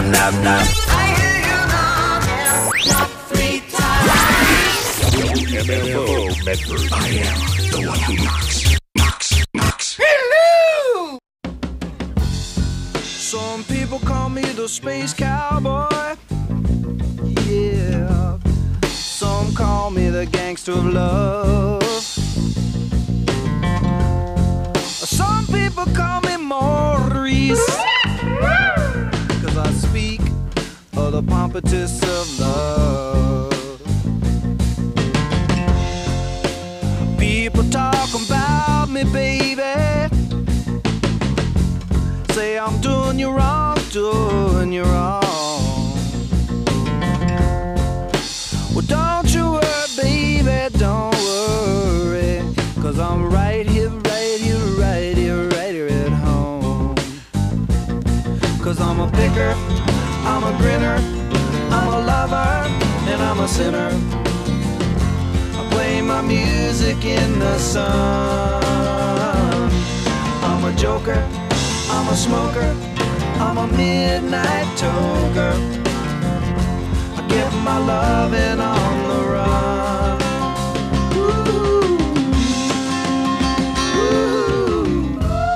knock, knock. I hear you knocking, knock 3 times. MFO Medford. I am the one who knocks. Hello! Some people call me the space cowboy. Yeah. Some call me the gangster of love. Some people call me Maurice, 'cause I speak of the pompatus of love. People talk about me, baby. Say I'm doing you wrong, doing you wrong. Well, don't you worry, baby, don't worry, 'cause I'm right here, right here, right here, right here at home. 'Cause I'm a picker, I'm a grinner, I'm a lover, and I'm a sinner. I play my music in the sun. I'm a joker, I'm a smoker, I'm a midnight toker. I get my loving on the run. Ooh, ooh.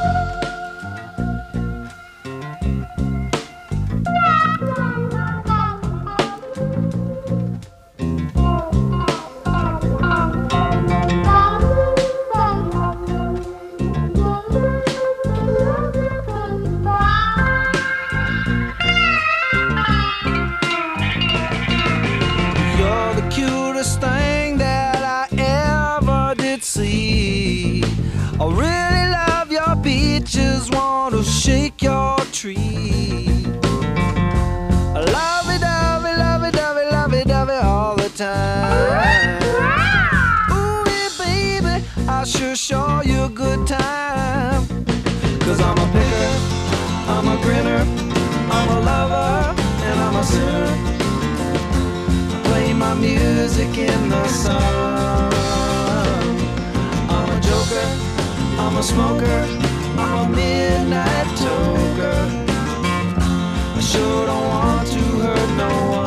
You're the cutest thing that I ever did see. I really love your beaches, want to shake your tree. Lovey dovey, lovey dovey, lovey dovey all the time. Ooh, yeah, baby, I sure show you a good time. 'Cause I'm a picker, I'm a grinner, I'm a lover, and I'm a sinner. Play my music in the sun. I'm a joker, I'm a smoker, I'm a midnight toker. I sure don't want to hurt no one.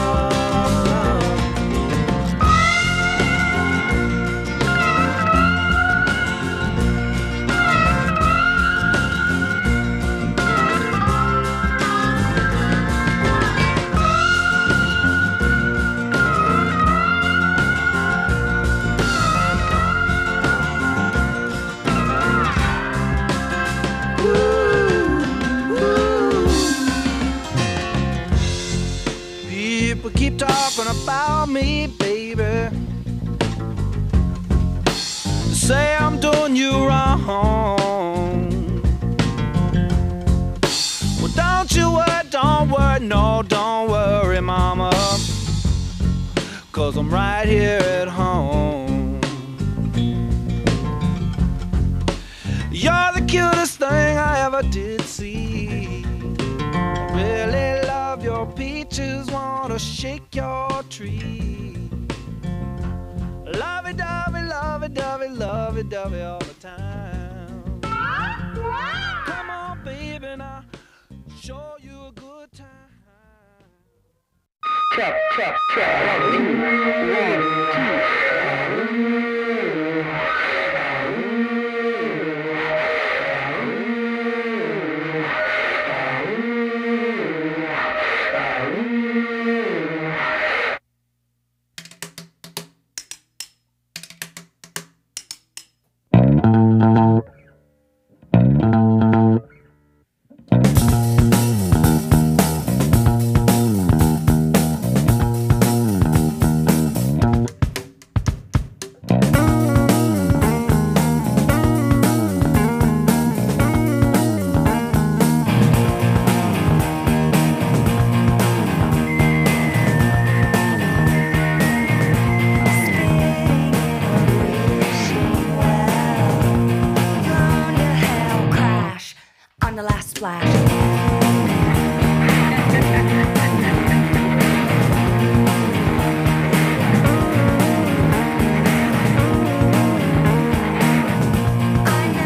People keep talking about me, baby. Say I'm doing you wrong. Well, don't you worry, no, don't worry, mama. 'Cause I'm right here at home. You're the cutest thing I ever did see. Really love your peaches, wanna shake your tree. Lovey-dovey, lovey-dovey, lovey-dovey all the time. Come on, baby, now show you a good time. Check, check, check. 1, 2, 1, 2.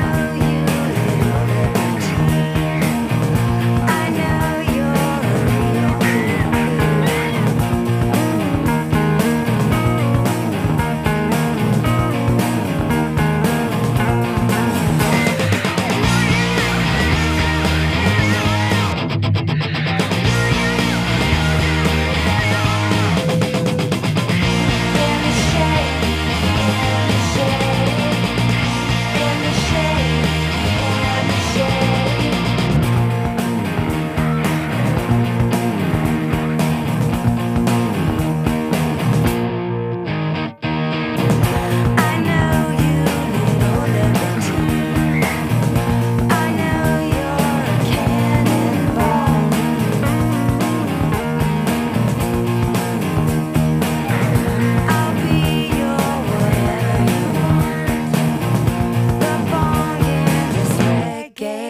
I know you're a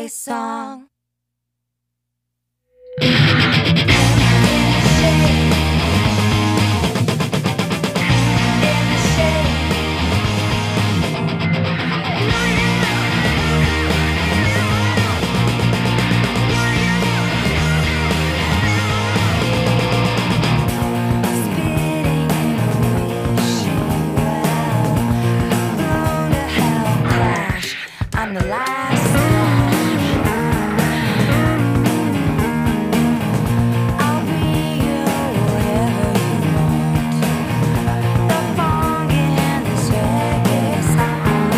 birthday song. I'm the last I'll be whatever you want. The funk in this reggae song.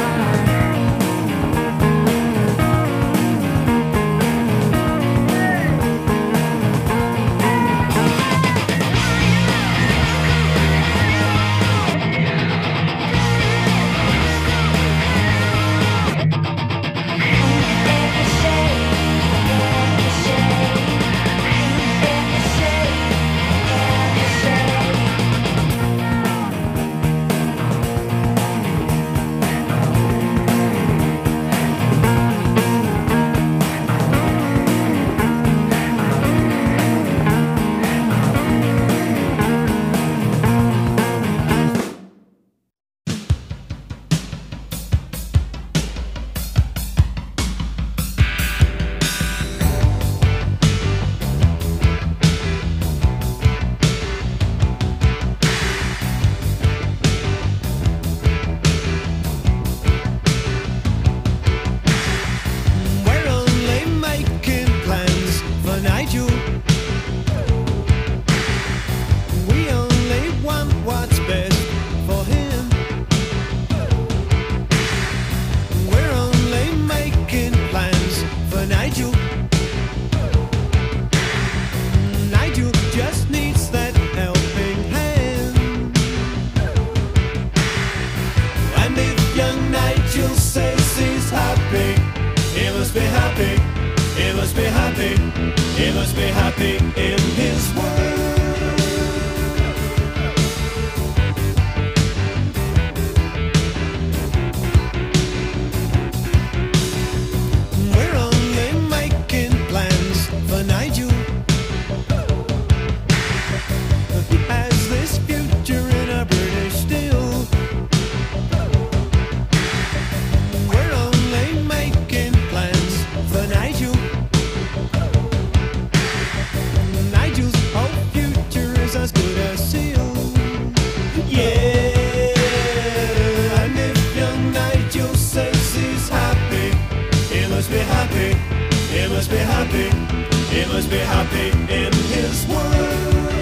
We're only making plans for Nigel. We only want what's best for him. We're only making plans for Nigel. Nigel just needs that helping hand. And if young Nigel says he's happy, he must be happy, he must be happy, he must be happy in his world. We're only making plans for Nigel. He has this future in a British steel. We're only making plans for Nigel. Nigel's whole future is as good as sealed. Yeah, and if young Nigel says he's happy, he must be happy, he must be happy, he must be happy in his world.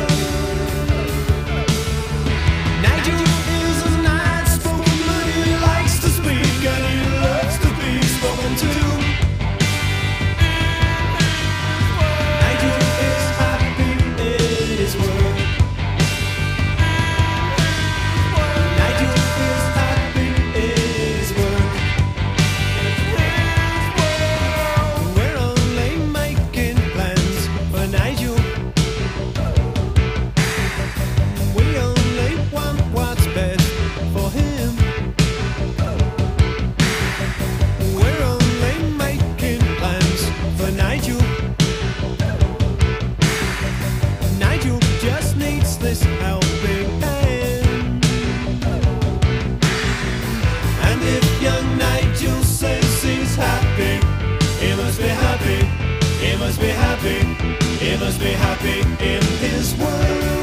Nigel is an outspoken man, he likes to speak and he loves to be spoken to. Nigel is happy in his world. Nigel is happy in his world. We're only making plans for Nigel. We only want what's best for him. We're only making plans for Nigel. Nigel just needs this helping hand. And if young Nigel says he's happy, he must be happy, he must be happy, he must be happy in his world.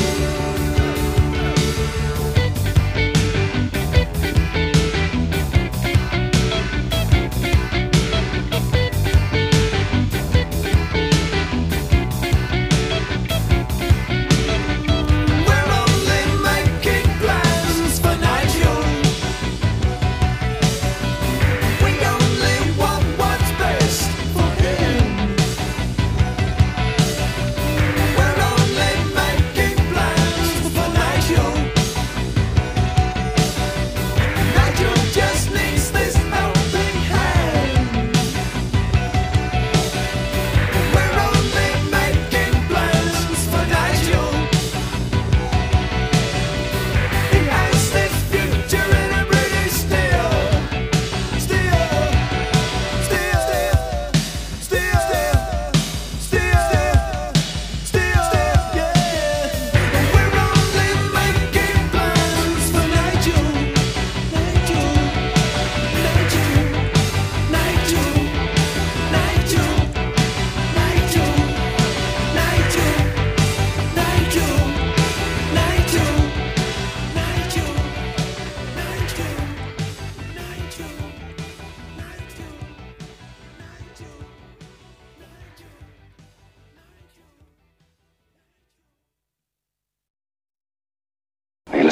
We're only making plans for Nigel. We only want what's best for him. We're only making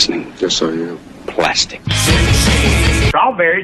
listening. Just so you know. Plastic. Strawberries.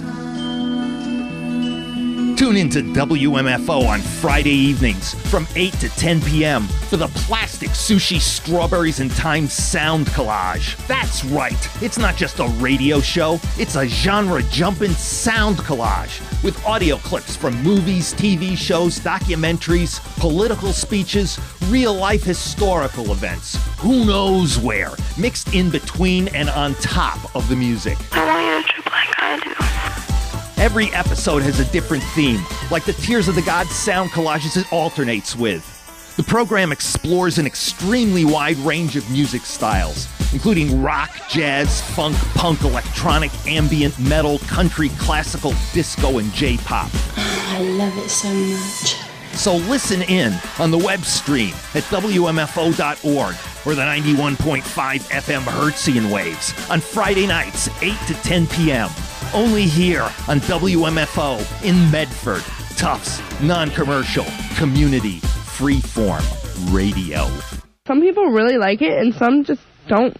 Tune into WMFO on Friday evenings from 8 to 10 p.m. for the Plastic Sushi Strawberries and Time Sound Collage. That's right, it's not just a radio show, it's a genre-jumping sound collage with audio clips from movies, TV shows, documentaries, political speeches, real-life historical events, who knows where, mixed in between and on top of the music. I want you to trip like I do. Every episode has a different theme, like the Tears of the Gods sound collages it alternates with. The program explores an extremely wide range of music styles, including rock, jazz, funk, punk, electronic, ambient, metal, country, classical, disco, and J-pop. I love it so much. So listen in on the web stream at WMFO.org or the 91.5 FM Hertzian waves on Friday nights, 8 to 10 p.m. Only here on WMFO in Medford. Tufts, non-commercial, community, freeform radio. Some people really like it and some just don't.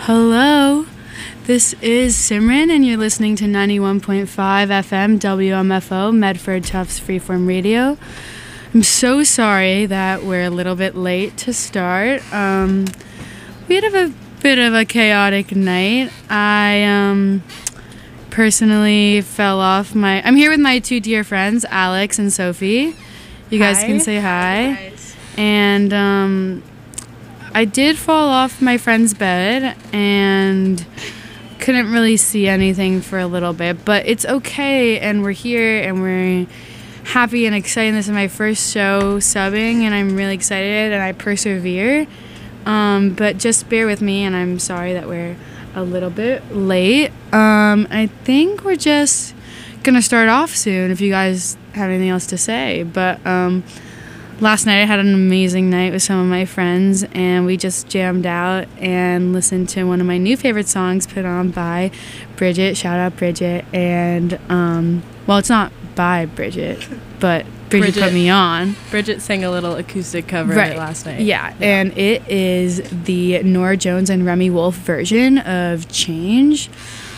Hello, this is Simran, and you're listening to 91.5 FM WMFO, Medford Tufts Freeform Radio. I'm so sorry that we're a little bit late to start. We had a bit of a chaotic night. I personally fell off my... I'm here with my two dear friends, Alex and Sophie. You guys can say hi. Hi. And I did fall off my friend's bed and couldn't really see anything for a little bit, but it's okay, and we're here and we're happy and excited. This is my first show subbing, and I'm really excited, and I persevere. But just bear with me, and I'm sorry that we're a little bit late. I think we're just gonna start off soon if you guys have anything else to say. But last night I had an amazing night with some of my friends, and we just jammed out and listened to one of my new favorite songs put on by Bridget. Shout out Bridget. And well, it's not by Bridget, but Bridget put me on. Bridget sang a little acoustic cover last night. Yeah, and it is the Norah Jones and Remy Wolf version of Change.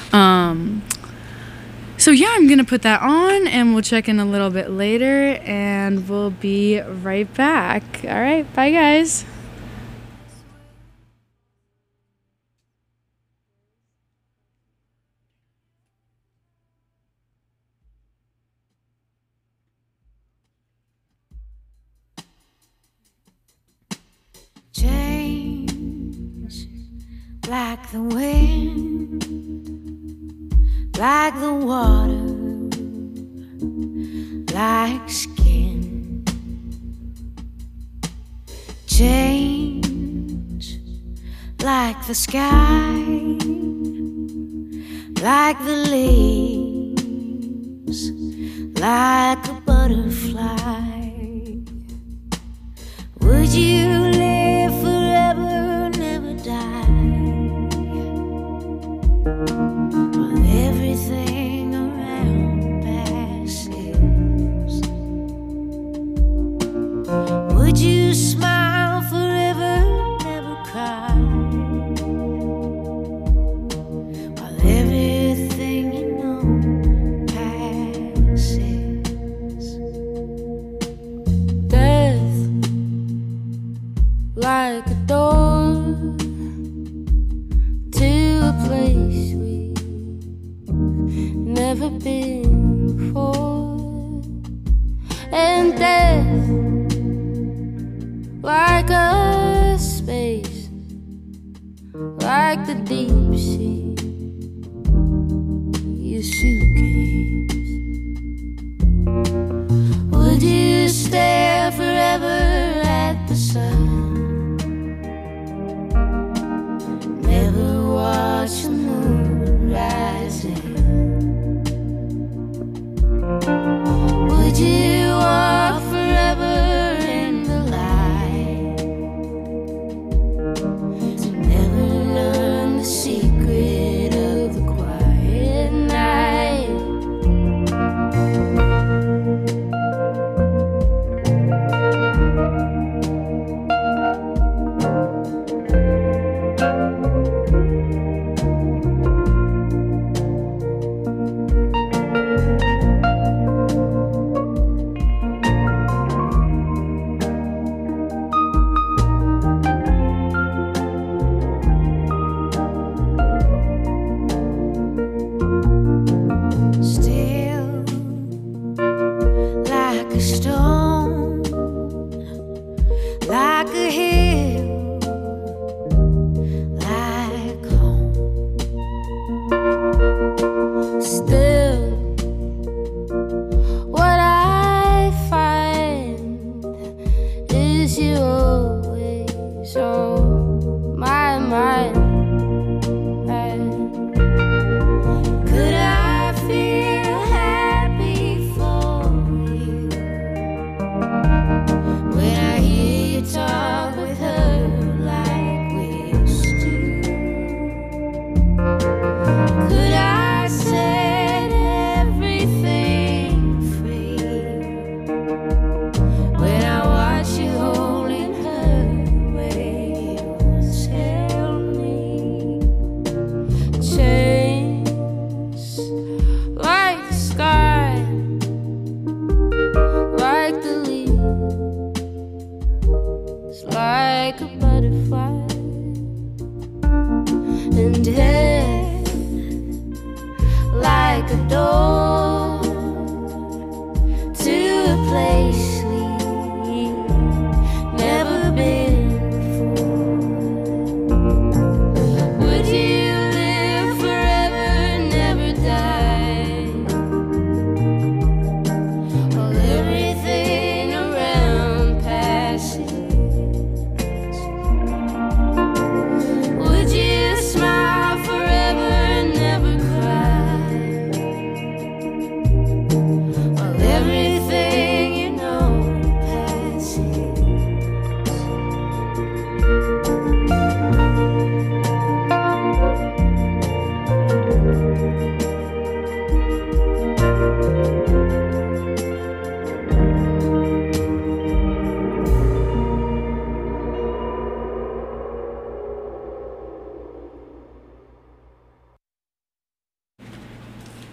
So yeah, I'm gonna put that on, and we'll check in a little bit later, and we'll be right back. All right, bye guys. Change like the wind, like the water, like skin. Change like the sky, like the leaves, like a butterfly. Would you live forever, never die? While everything around passes, would you smile forever, never cry? While everything you know passes. Death like a door to a place we've never been before, and death like a space, like the deep sea, your suitcase. Would you stare forever at the sun? Never watch the moon rising. Would you walk forever in the light to never learn the secret of the quiet night?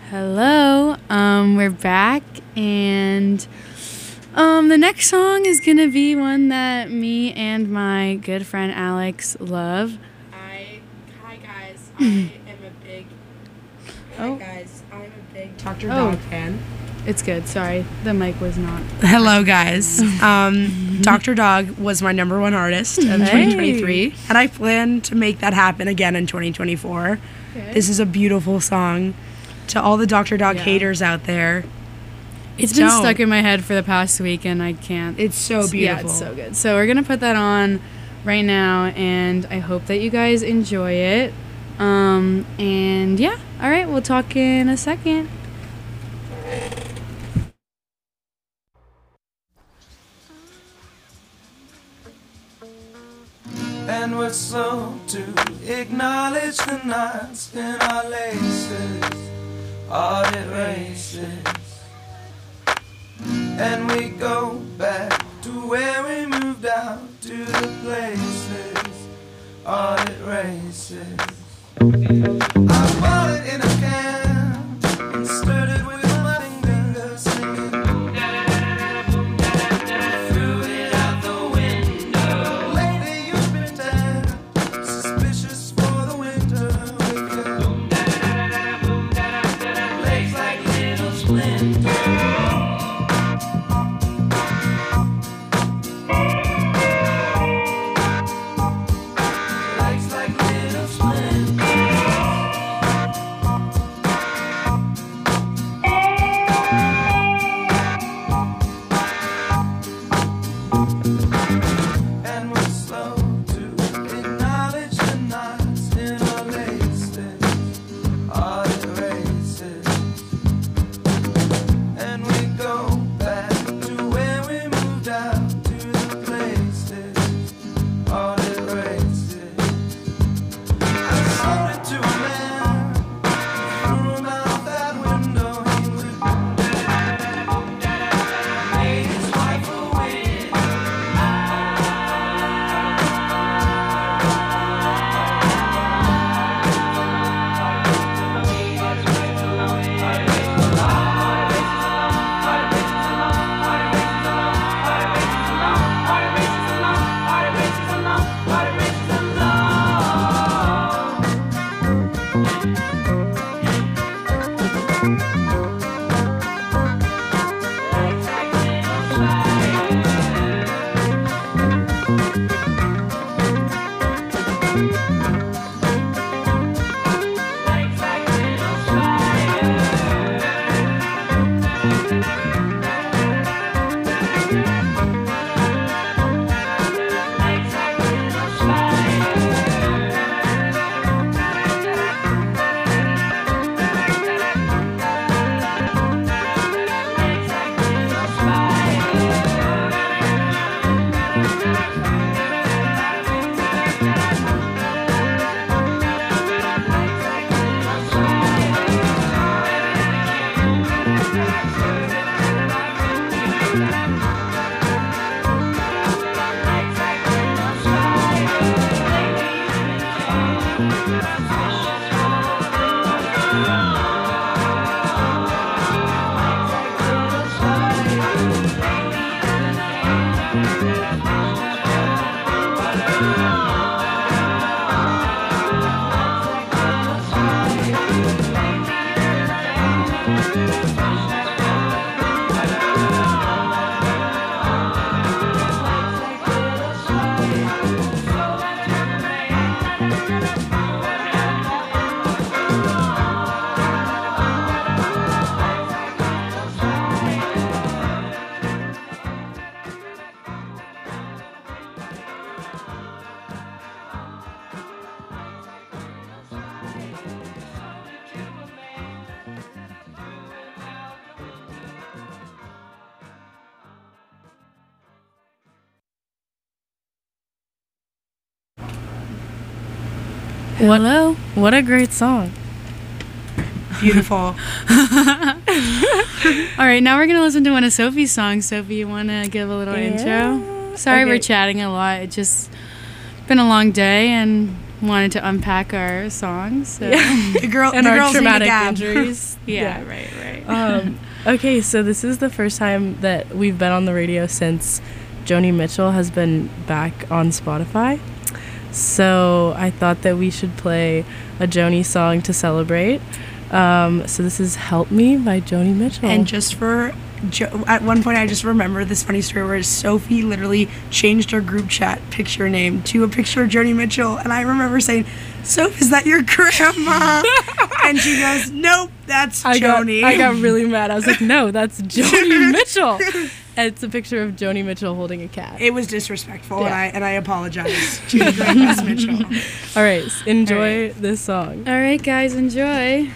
Hello. We're back, and the next song is gonna be one that me and my good friend Alex love. Hi guys. I am a big. Oh. Hi guys. I'm a big Dr. Dog fan. It's good. Sorry, the mic was not. Hello, guys. Dr. Dog was my number one artist of 2023, and I plan to make that happen again in 2024. Okay. This is a beautiful song. To all the Dr. Dog haters out there, it's been stuck in my head for the past week, and I can't. It's so beautiful. Yeah, it's so good. So we're gonna put that on right now, and I hope that you guys enjoy it. And yeah, all right, we'll talk in a second. And we're slow to acknowledge the knots in our laces, audit races. And we go back to where we moved out to the places, audit races. I bought it in a can and stirred it with my fingers, singing. Threw it out the window. Lately you've been dead, suspicious for the winter with your legs like little splinters. Hello. What a great song. Beautiful. All right, now we're going to listen to one of Sophie's songs. Sophie, you want to give a little intro? Sorry, we're chatting a lot. It's just been a long day, and wanted to unpack our songs. So. The girls our need a traumatic gab. injuries. Yeah, right. Okay, so this is the first time that we've been on the radio since Joni Mitchell has been back on Spotify. So I thought that we should play a Joni song to celebrate. So this is Help Me by Joni Mitchell. And just for at one point, I just remember this funny story where Sophie literally changed her group chat picture name to a picture of Joni Mitchell. And I remember saying, Soph, is that your grandma? And she goes, nope, that's Joni. I got really mad. I was like, no, that's Joni Mitchell. And it's a picture of Joni Mitchell holding a cat. It was disrespectful, and I apologize to the great Miss Mitchell. All right, enjoy this song. All right, guys, enjoy.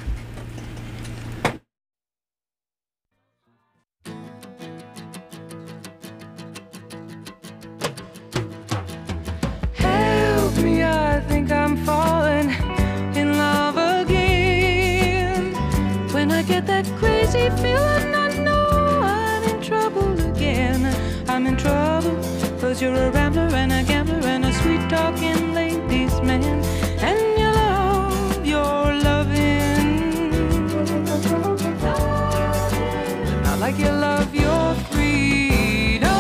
Help me, I think I'm falling in love again. When I get that crazy feeling, I know I'm in trouble again. I'm in trouble, 'cause you're a rambler and a gambler and a sweet-talking ladies' man. And you love your loving, not like you love your freedom.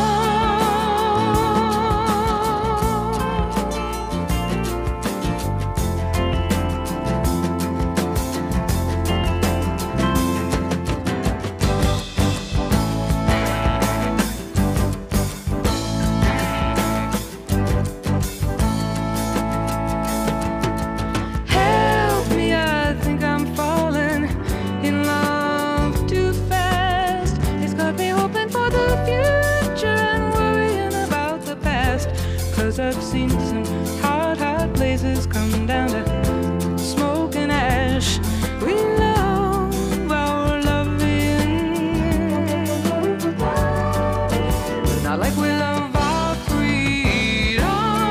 Help me, I think I'm falling in love too fast. It's got me hoping for the future and worrying about the past. 'Cause I've seen some hot places come down to smoke and ash. We love our loving, not like we love our freedom.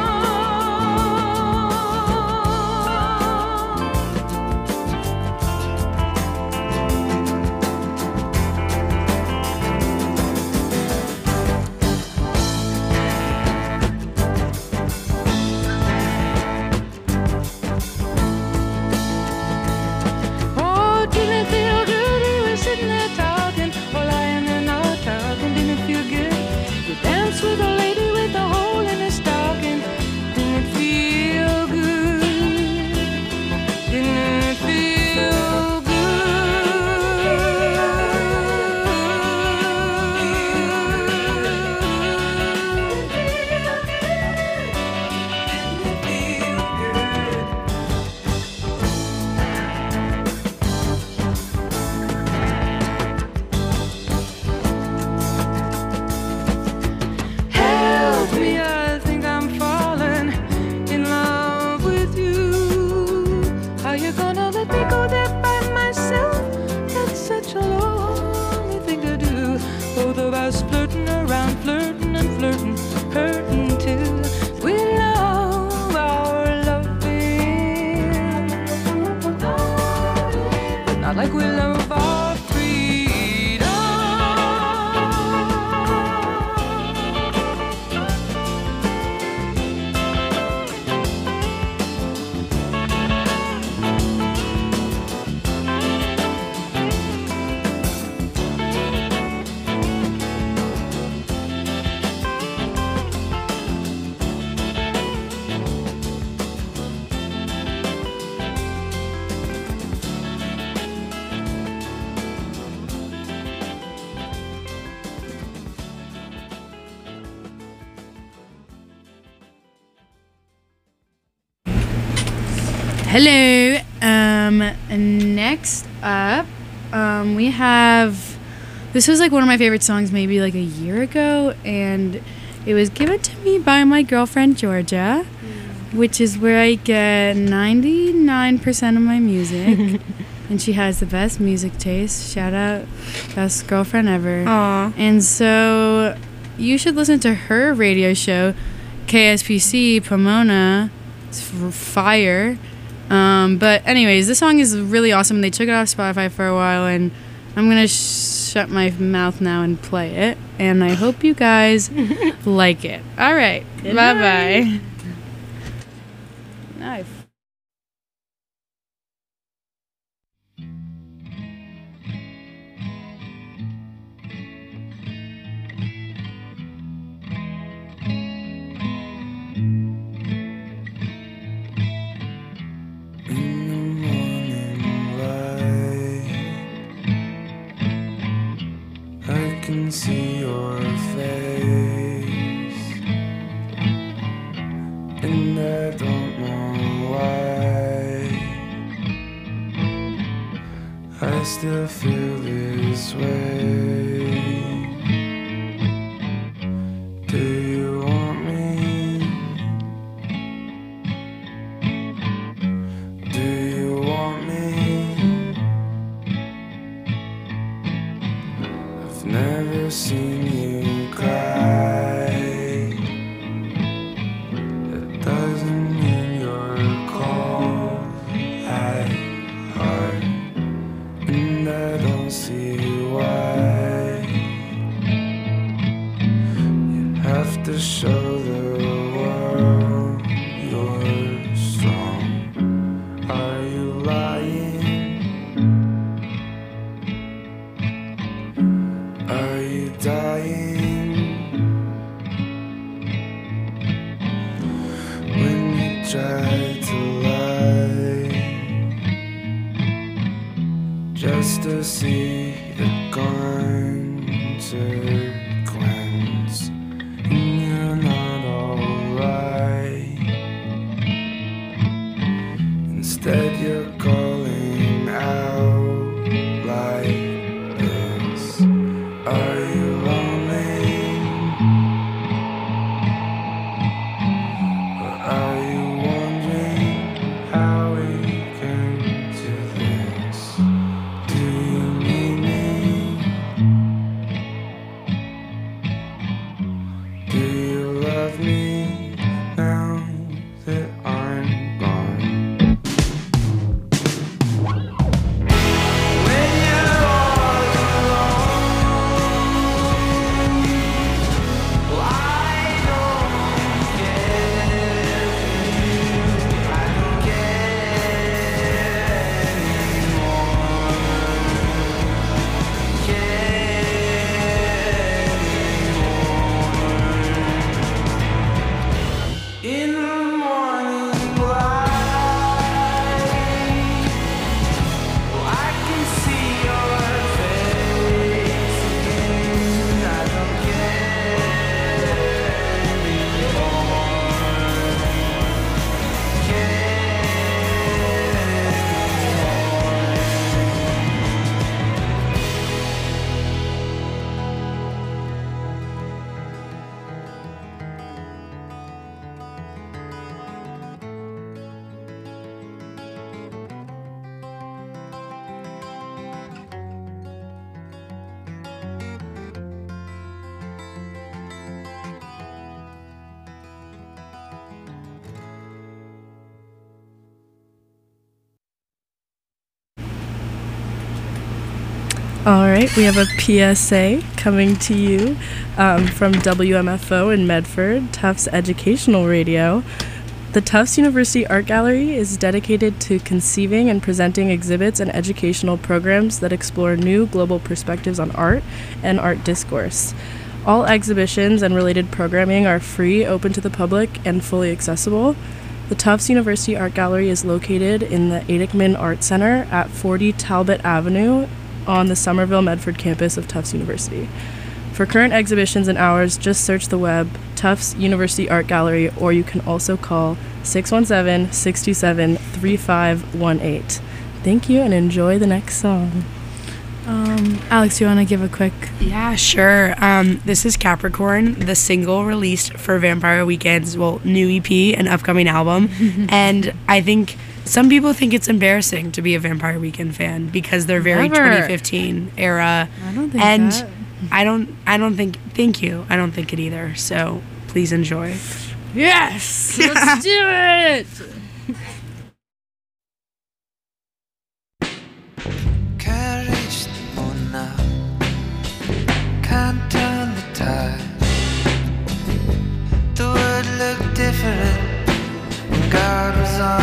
Oh, didn't it feel good? We were sitting there talking, or lying there not talking. Didn't it feel good? We danced with a lady with a hole in her stocking. Didn't it feel good? Didn't it feel Help me, I think I'm falling in love with you. Are you gonna let me go there by myself? That's such a lonely thing to do. Both of us flirting around, flirting and flirting, hurting too. We love our loving, but not like we love our freedom. Hello. Next up, we have. This was like one of my favorite songs, maybe like a year ago, and it was given to me by my girlfriend Georgia, which is where I get 99% of my music. And she has the best music taste. Shout out, best girlfriend ever. Aw. And so you should listen to her radio show, KSPC Pomona. It's fire. But anyways, this song is really awesome. They took it off Spotify for a while, and I'm going to shut my mouth now and play it. And I hope you guys like it. All right. Bye-bye. Knife. I can see your face, and I don't know why I still feel this way. Do you want me? Do you want me? I've never seen you cry. That doesn't mean you're cold at heart, and I don't see why you have to show the world you're strong. Are you lying? Are you dying? When you try to lie, just to see the consequence, and you're not alright. Instead you're calling out like this. Are you lonely? Or are you wondering how we came to this? Do you need me? Do you love me now that I'm gone? When you're all I don't care for you. I don't care anymore. In the morning light, I can see your face again. I don't care anymore. All right, we have a PSA coming to you from WMFO in Medford, Tufts Educational Radio. The Tufts University Art Gallery is dedicated to conceiving and presenting exhibits and educational programs that explore new global perspectives on art and art discourse. All exhibitions and related programming are free, open to the public, and fully accessible. The Tufts University Art Gallery is located in the Adickman Art Center at 40 Talbot Avenue on the Somerville Medford campus of Tufts University. For current exhibitions and hours, just search the web Tufts University Art Gallery, or you can also call 617-627-3518. Thank you and enjoy the next song. Alex, you want to give a quick... Yeah, sure. This is Capricorn, the single released for Vampire Weekend's, new EP and upcoming album. And I think some people think it's embarrassing to be a Vampire Weekend fan because they're very 2015 era. I don't think and that. I don't think, thank you. I don't think it either. So please enjoy. Yes! Let's do it! Can't reach the moon now. Can't turn the tide. The world looked different when God was on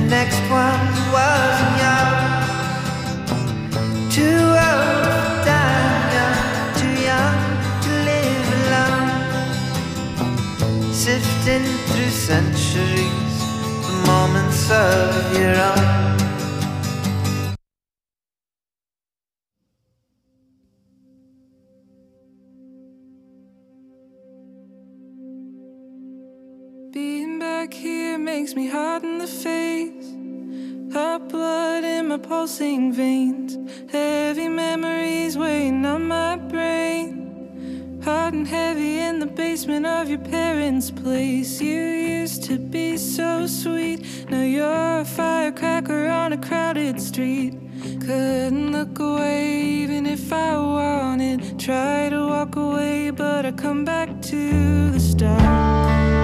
next one wasn't young. Too old for dying young, too young to live alone. Sifting through centuries, the moments of your own. Being back here makes me hot in the face. Hot blood in my pulsing veins. Heavy memories weighing on my brain. Hot and heavy in the basement of your parents' place. You used to be so sweet. Now you're a firecracker on a crowded street. Couldn't look away even if I wanted. Try to walk away but I come back to the start.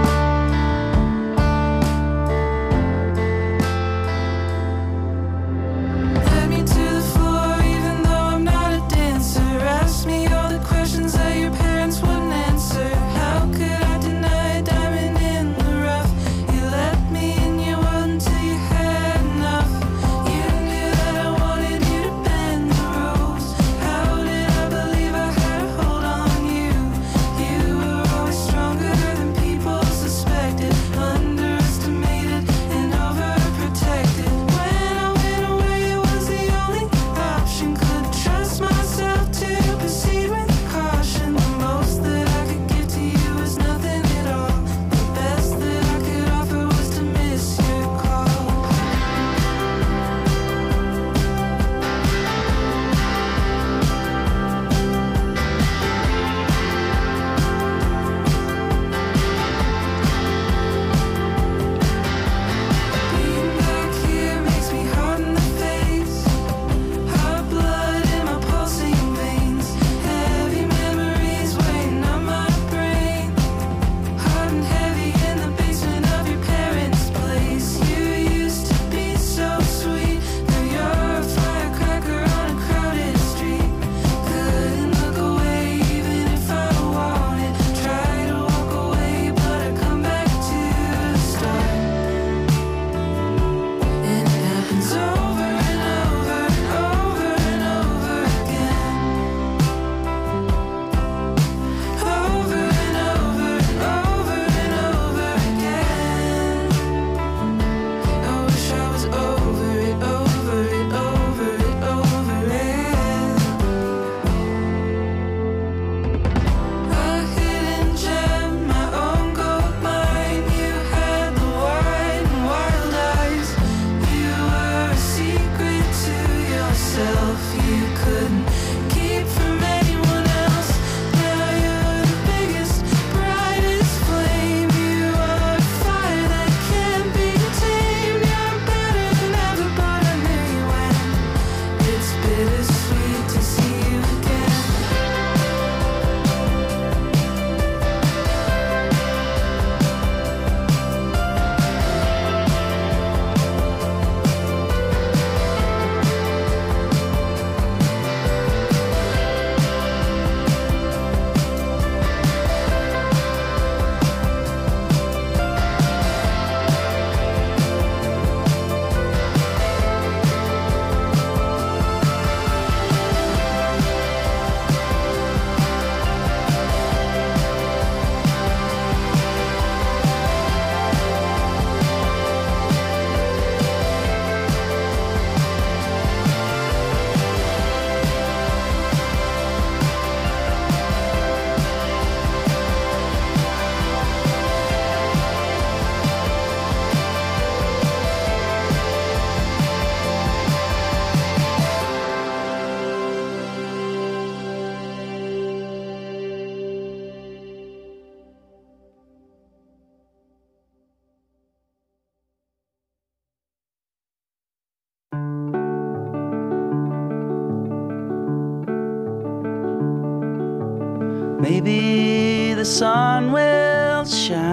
Maybe the sun will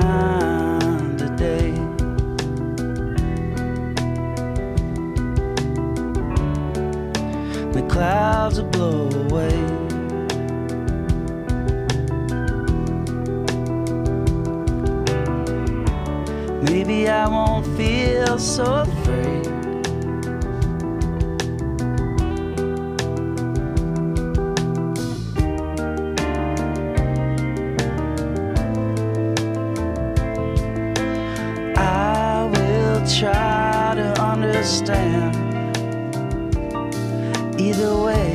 shine today. The clouds will blow away. maybe I won't feel so afraid. I will try to understand either way.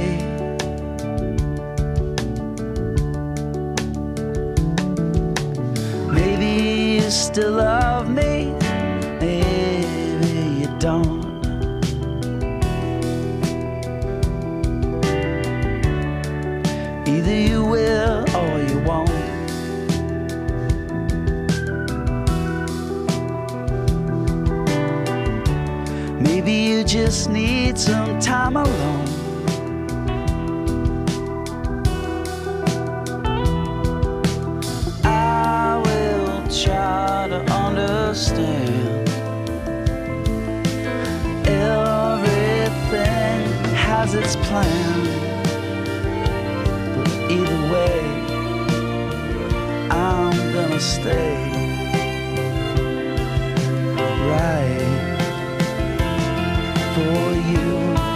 Maybe you still love me, maybe you don't. Either you will or you won't. Maybe you just need some time alone. I will try to understand. Everything has its plan, but either way, I'm gonna stay right for you.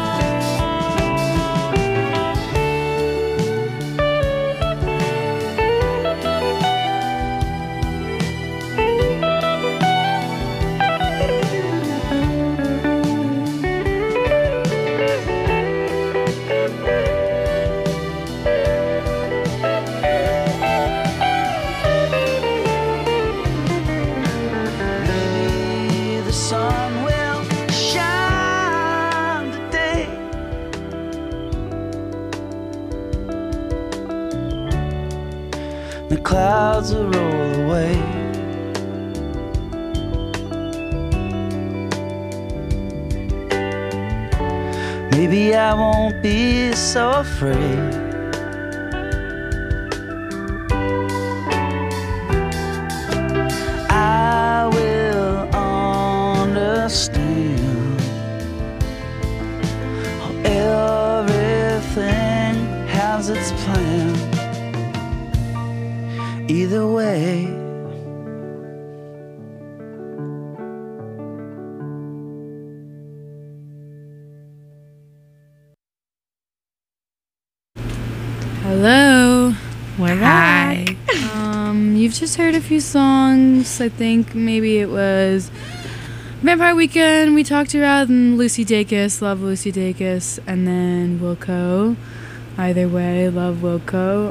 Maybe the sun will shine today. The clouds will roll away. Maybe I won't be so afraid. I will understand how everything has its plan. Either way, Hello. We're Hi. back. You've just heard a few songs. I think maybe it was Vampire Weekend we talked about, and Lucy Dacus, love Lucy Dacus, and then Wilco. Either way, love Wilco.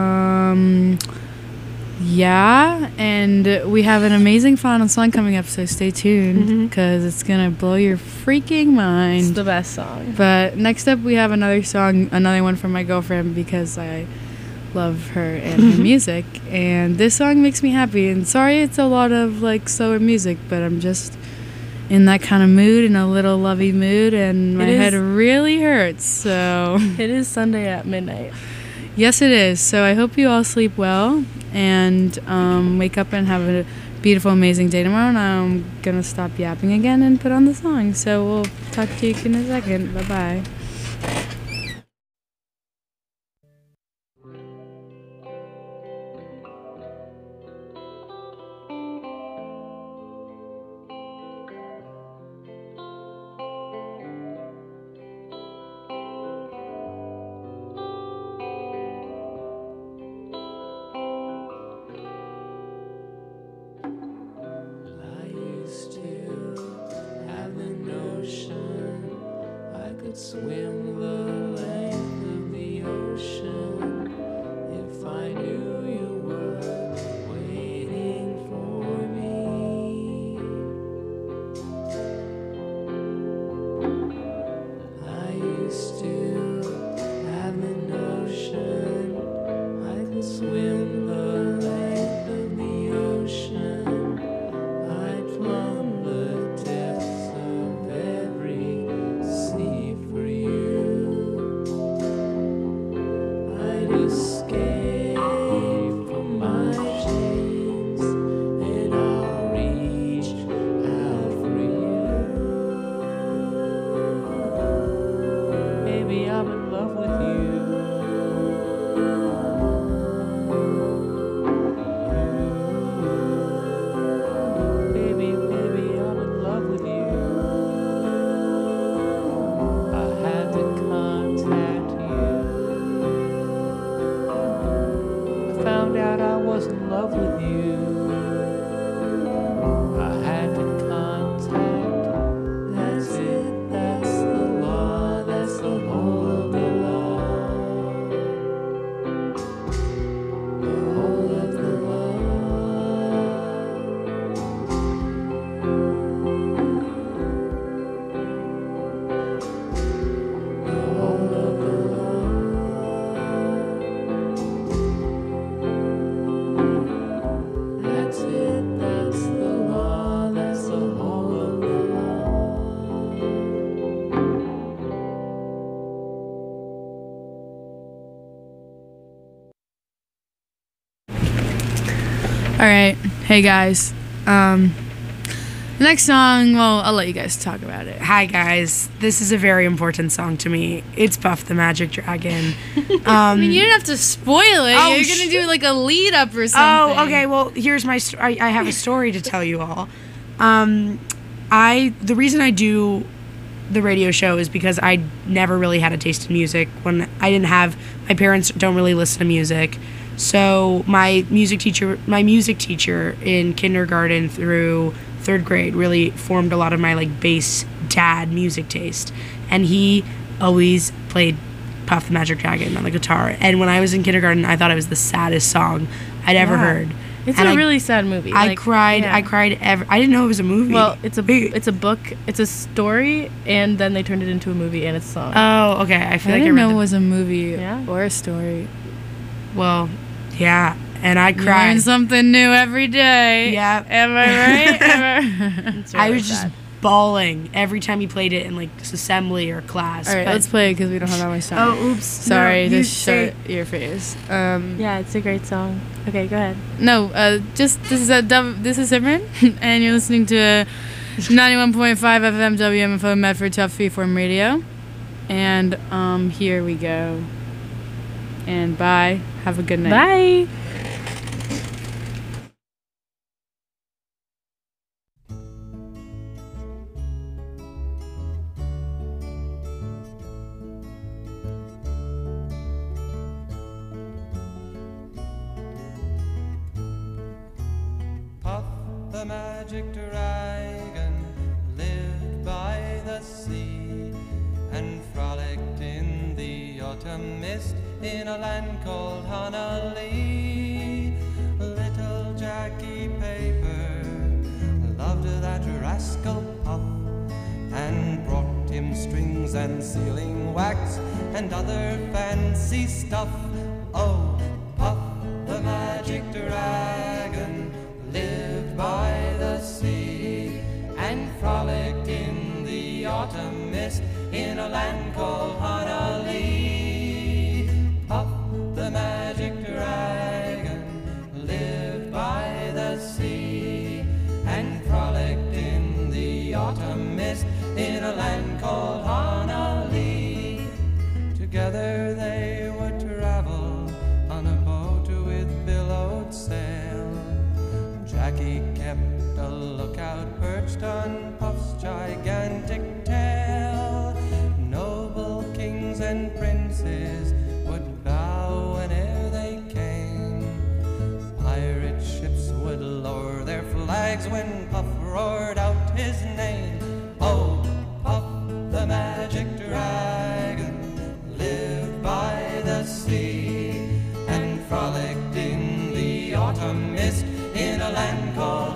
Yeah, and we have an amazing final song coming up, so stay tuned because it's gonna blow your freaking mind. It's the best song. But next up, we have another song, another one from my girlfriend because I love her and her music, and this song makes me happy. And sorry, it's a lot of like slower music, but I'm just in that kind of mood, in a little lovey mood, and my head really hurts. So it is Sunday at midnight. Yes, it is. So I hope you all sleep well and wake up and have a beautiful, amazing day tomorrow. And I'm gonna stop yapping again and put on the song. So we'll talk to you in a second. Bye bye. Swim found out I was in love with you, I had to contact. That's it, that's the law, that's the whole of the law. The whole of the law. The whole of the law. That's it, that's the law, that's the whole of the law. All right, hey guys. The next song, well, I'll let you guys talk about it. Hi guys, this is a very important song to me. It's Puff the Magic Dragon. I mean, you didn't have to spoil it. Oh, You're gonna do like a lead up or something. Oh, okay. Well, here's my. I have a story to tell you all. The reason I do the radio show is because I never really had a taste in music. When I didn't have, my parents don't really listen to music, so my music teacher in kindergarten through 3rd grade really formed a lot of my like bass dad music taste, and he always played Puff the Magic Dragon on the guitar. And when I was in kindergarten, I thought it was the saddest song I'd ever heard. It's and a really sad movie. I cried. Yeah. I cried. I didn't know it was a movie. Well, it's a book. It's a story, and then they turned it into a movie, and it's a song. Oh, okay. I didn't know it was a movie or a story. Well, yeah. And I You cried. learn something new every day. Yeah. Am I right? I was just bawling every time he played it in like assembly or class. All right, let's play it because we don't have that much time. Oh, oops. Sorry, No, just shut your face. Yeah, it's a great song. Okay, go ahead. No, this is Simran, and you're listening to 91.5 FM WMFO Medford Tough Freeform Radio, and here we go. And bye. Have a good night. Bye. Puff the magic dragon lived by the sea and frolicked in the autumn mist in a land called Honolulu. Little Jackie Paper loved that rascal Puff and brought him strings and sealing wax and other fancy stuff. Oh, Puff the magic dragon lived by the sea and frolicked in the autumn mist in a land called Honolulu. Puff the magic dragon lived by the sea and frolicked in the autumn mist in a land called Honolulu. Together they would travel on a boat with billowed sail. Jackie kept a lookout perched on Puff's gigantic tail. Noble kings and princes would bow whene'er they came. Pirate ships would lower their flags when Puff roared out his name. Oh, Puff the magic dragon lived by the sea and frolicked in the autumn mist in a land called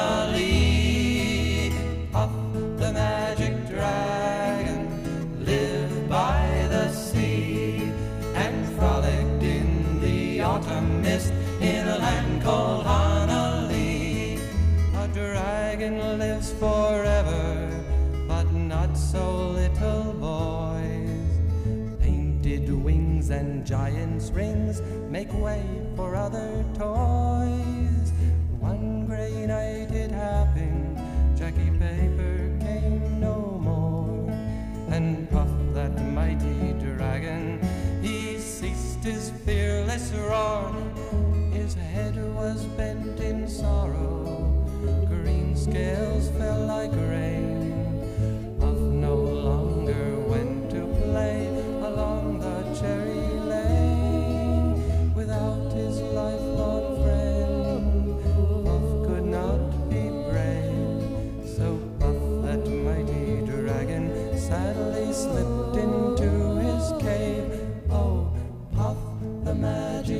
Honolulu. Puff the magic dragon lived by the sea and frolicked in the autumn mist in a land called Honolulu. A dragon lives forever, but not so little boys. Painted wings and giant's rings make way for other toys. One gray night it happened, Jackie Paper came no more, and Puff that mighty dragon, he ceased his fearless roar. His head was bent in sorrow, green scales fell like rain. Puff no longer went to play along the cherry lane without his lifelong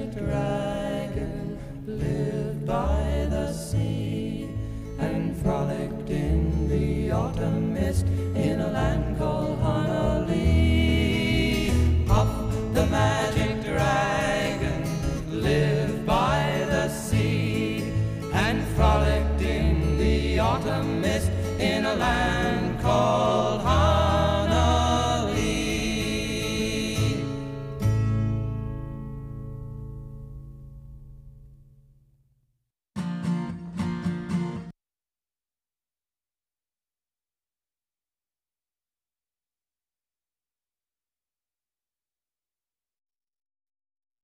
it right.